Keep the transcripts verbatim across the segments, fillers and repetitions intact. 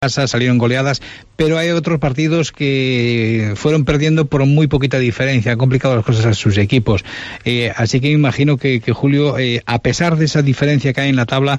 casa, salieron goleadas, pero hay otros partidos que fueron perdiendo por muy poquita diferencia, han complicado las cosas a sus equipos. Eh, así que me imagino que, que Julio, eh, a pesar de esa diferencia que hay en la tabla,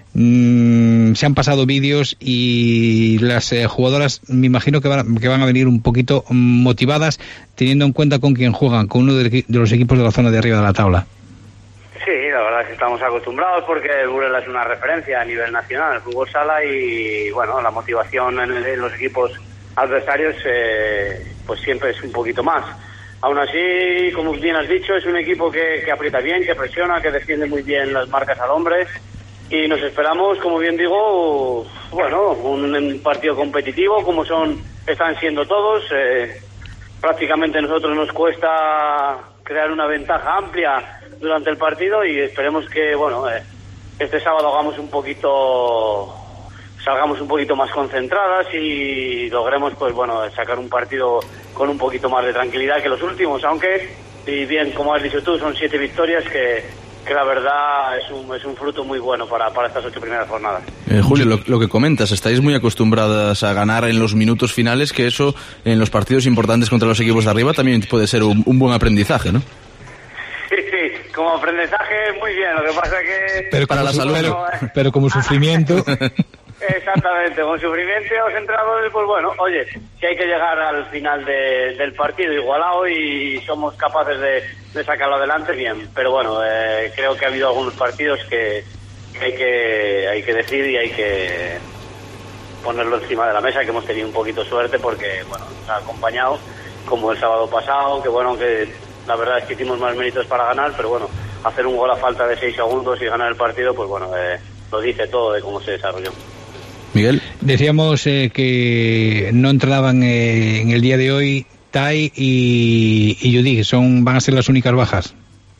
mmm, se han pasado vídeos y las eh, jugadoras me imagino que van, que van a venir un poquito motivadas, teniendo en cuenta con quién juegan, con uno de, de los equipos de la zona de arriba de la tabla. Sí, la verdad es que estamos acostumbrados porque el Burela es una referencia a nivel nacional, el fútbol sala, y bueno, la motivación en, el, en los equipos adversarios eh, pues siempre es un poquito más. Aún así, como bien has dicho, es un equipo que, que aprieta bien, que presiona, que defiende muy bien las marcas al hombre, y nos esperamos, como bien digo, bueno, un partido competitivo como son están siendo todos. Eh, prácticamente nosotros nos cuesta crear una ventaja amplia durante el partido y esperemos que, bueno, eh, este sábado hagamos un poquito, salgamos un poquito más concentradas y logremos, pues bueno, sacar un partido con un poquito más de tranquilidad que los últimos, aunque, y bien, como has dicho tú, son siete victorias que, que la verdad es un, es un fruto muy bueno para, para estas ocho primeras jornadas. Eh, Julio, lo, lo que comentas, estáis muy acostumbradas a ganar en los minutos finales, que eso en los partidos importantes contra los equipos de arriba también puede ser un, un buen aprendizaje, ¿no? Sí, sí, como aprendizaje muy bien, lo que pasa que... Pero para la salud, pero, pero como sufrimiento... Exactamente, con sufrimiento a los entrenadores, pues bueno, oye, si hay que llegar al final de, del partido igualado y somos capaces de, de sacarlo adelante, bien, pero bueno, eh, creo que ha habido algunos partidos que, que hay que hay que decir y hay que ponerlo encima de la mesa, que hemos tenido un poquito suerte porque, bueno, nos ha acompañado, como el sábado pasado, que bueno, que la verdad es que hicimos más méritos para ganar, pero bueno, hacer un gol a falta de seis segundos y ganar el partido, pues bueno, eh, lo dice todo de cómo se desarrolló. Miguel. Decíamos eh, que no entraban eh, en el día de hoy Tai y, y Judy, que son, van a ser las únicas bajas.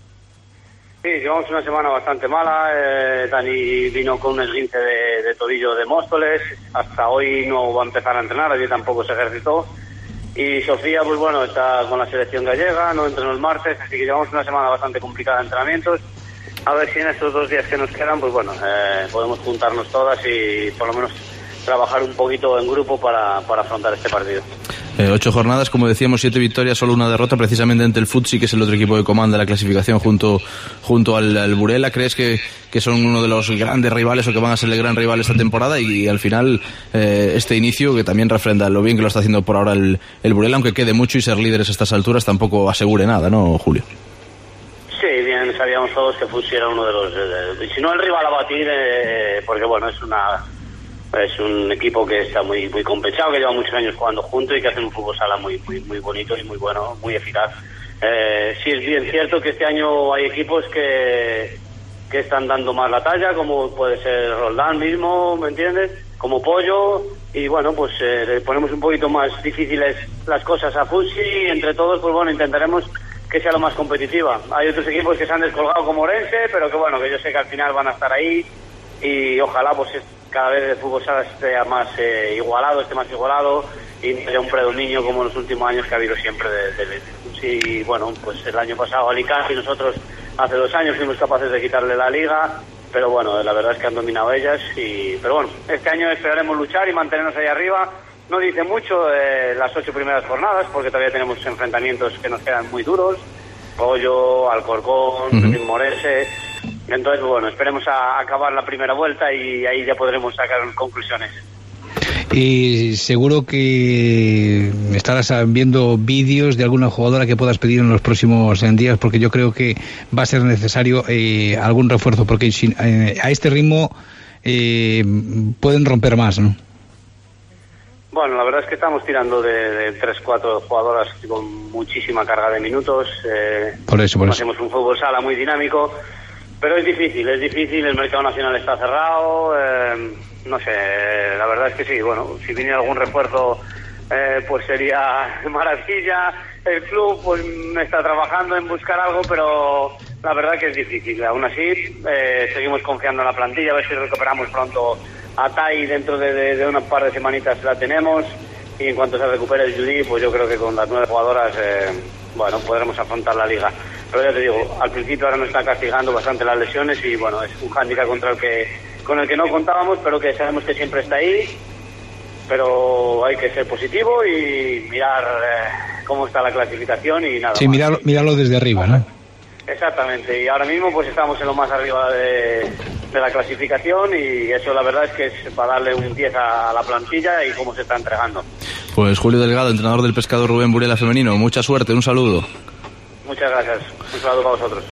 Sí, llevamos una semana bastante mala. eh, Dani vino con un esguince de, de tobillo de Móstoles, hasta hoy no va a empezar a entrenar, ayer tampoco se ejercitó. Y Sofía, pues bueno, está con la selección gallega, no entrenó el martes, así que llevamos una semana bastante complicada de entrenamientos. A ver si en estos dos días que nos quedan, pues bueno, eh, podemos juntarnos todas y por lo menos trabajar un poquito en grupo para, para afrontar este partido. Eh, ocho jornadas, como decíamos, siete victorias, solo una derrota, precisamente ante el Futsi, que es el otro equipo que comanda la clasificación junto junto al, al Burela. ¿Crees que, que son uno de los grandes rivales o que van a ser el gran rival esta temporada? Y, y al final, eh, este inicio, que también refrenda lo bien que lo está haciendo por ahora el, el Burela, aunque quede mucho y ser líderes a estas alturas tampoco asegure nada, ¿no, Julio? Sí, bien, sabíamos todos que Futsi era uno de los, eh, si no el rival a batir, eh, porque bueno, es una es un equipo que está muy muy compensado, que lleva muchos años jugando juntos y que hace un fútbol sala muy muy muy bonito y muy bueno, muy eficaz. Eh, sí es bien cierto que este año hay equipos que que están dando más la talla, como puede ser Roldán mismo, ¿me entiendes? Como Pollo, y bueno, pues eh, le ponemos un poquito más difíciles las cosas a Futsi y entre todos, pues bueno, intentaremos que sea lo más competitiva. Hay otros equipos que se han descolgado como Orense, pero que bueno, que yo sé que al final van a estar ahí y ojalá pues cada vez el fútbol sala esté más eh, igualado, esté más igualado y no haya un predominio como en los últimos años que ha habido siempre de, de, de, y bueno, pues el año pasado Alicante y nosotros hace dos años fuimos capaces de quitarle la liga, pero bueno, la verdad es que han dominado ellas y pero bueno, este año esperaremos luchar y mantenernos ahí arriba. No dice mucho eh, las ocho primeras jornadas, porque todavía tenemos enfrentamientos que nos quedan muy duros. Pollo, Alcorcón, uh-huh. Morense. Entonces, bueno, esperemos a acabar la primera vuelta y ahí ya podremos sacar conclusiones. Y seguro que estarás viendo vídeos de alguna jugadora que puedas pedir en los próximos días, porque yo creo que va a ser necesario eh, algún refuerzo, porque sin, eh, a este ritmo eh, pueden romper más, ¿no? Bueno, la verdad es que estamos tirando de, de tres, cuatro jugadoras con muchísima carga de minutos. Eh, por eso, por eso. Hacemos un fútbol sala muy dinámico, pero es difícil, es difícil. El mercado nacional está cerrado. Eh, no sé, la verdad es que sí. Bueno, si viniera algún refuerzo, eh, pues sería maravilla. El club pues está trabajando en buscar algo, pero la verdad que es difícil. Aún así, eh, seguimos confiando en la plantilla, a ver si recuperamos pronto a Tai. Dentro de, de, de unas par de semanitas la tenemos y en cuanto se recupere el Judy, pues yo creo que con las nueve jugadoras eh, bueno, podremos afrontar la liga. Pero ya te digo, al principio ahora nos está castigando bastante las lesiones y bueno, es un hándicap contra el que con el que no contábamos, pero que sabemos que siempre está ahí pero hay que ser positivo y mirar eh, cómo está la clasificación y nada sí, más. mirarlo, mirarlo desde arriba, ¿no? Exactamente, y ahora mismo pues estamos en lo más arriba de, de la clasificación y eso la verdad es que es para darle un diez a la plantilla y cómo se está entregando. Pues Julio Delgado, entrenador del Pescado Rubén Burela femenino, mucha suerte, un saludo. Muchas gracias, un saludo para vosotros.